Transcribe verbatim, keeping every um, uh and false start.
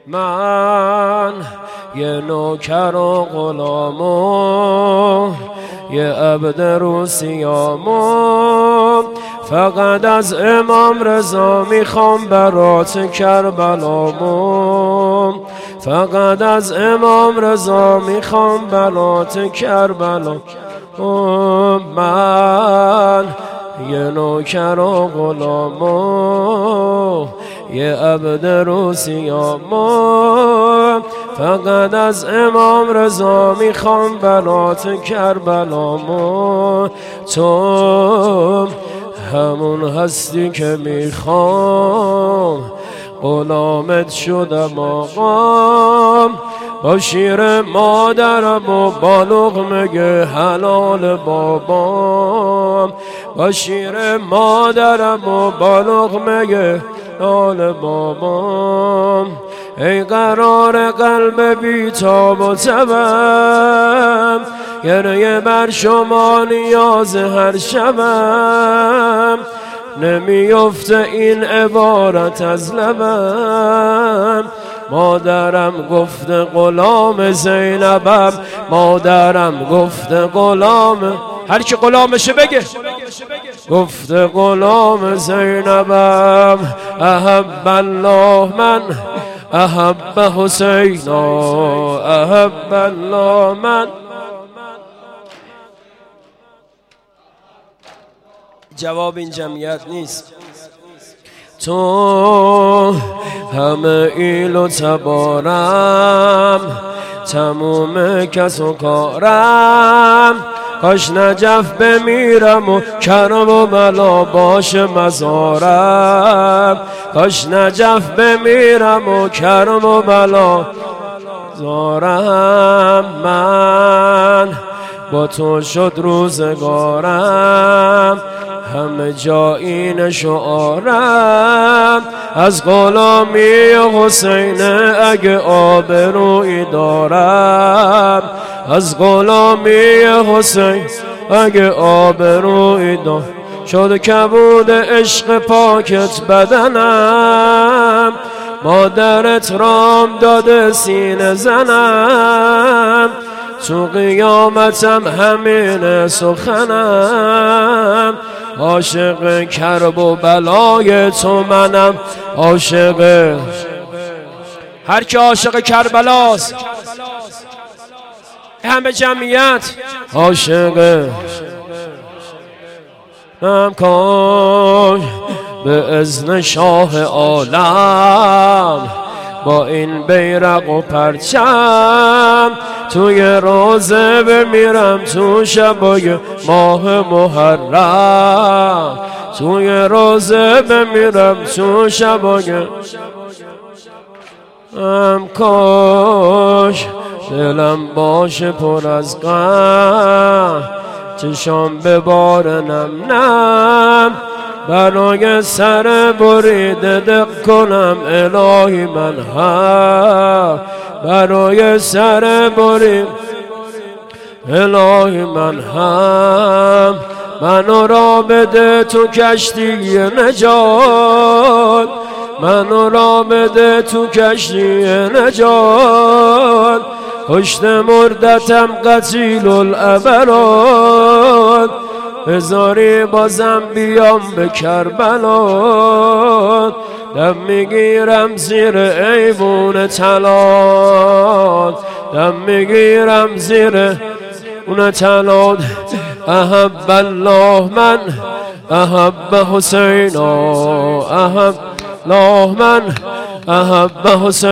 من یه نوکر و غلامو، یه عبد روسیامو، فقط از امام رضا میخوام برات کربلامو، فقط از امام رضا میخوام برات کربلا. من یه نوکر و غلامو، یه عبد روسیامو، فقط از امام رضا میخوام برات کربلامو. تو همون هستی که میخوام، غلامت شدم آقام، با شیر مادرم و با لقمه حلال بابام، با شیر مادرم و با لقمه حلال بابام. ای قرار قلب بیتاب و تبم، گریه بر شما نیاز هر شبم، نمیفته این عبارت از لبم. مادرم گفته غلام زینبم، مادرم گفته غلام، هر کی غلامشه بگه، گفته غلام زینبم. احب الله من احب حسینا، احب الله من. جواب این جمعیت نیست. تو همه ایل و تبارم، تموم کس و کارم، کاش نجف بمیرم و کرم و بلا باشه مزارم، کاش نجف بمیرم و کرم و بلا زارم. من با تو شد روزگارم، همه جا این شعارم، از غلامی حسین اگه آبرویی دارم، از غلامی حسین اگه آبرویی دارم. شد کبود عشق پاکت بدنم، مادرت رام داده سینه زنم، تو قیامتم همین سخنم. عاشق کرب و بلای تو منم، عاشق هر که عاشق کربلاست، همه جمعیت عاشق هم کن به اذن شاه عالم، با این بیرق و پرچم توی روزه بمیرم، تو شبای ماه محرم، توی روزه بمیرم، تو شبای ام. کاش دلم باشه پر از غم، چشام به بار نم نم، برای سر بریده دق کنم الهی من هم، برای سر برید الهی من هم. منو را بده تو کشتی نجات، منو را بده تو کشتی نجات، پشت مردتم قتیل الابرات، بذاری بازم بیام به کربلا. دم میگیرم زیر ایوون طلات، دم میگیرم زیر اون طلات. احب الله من احب حسینا، احب الله من احب حسین.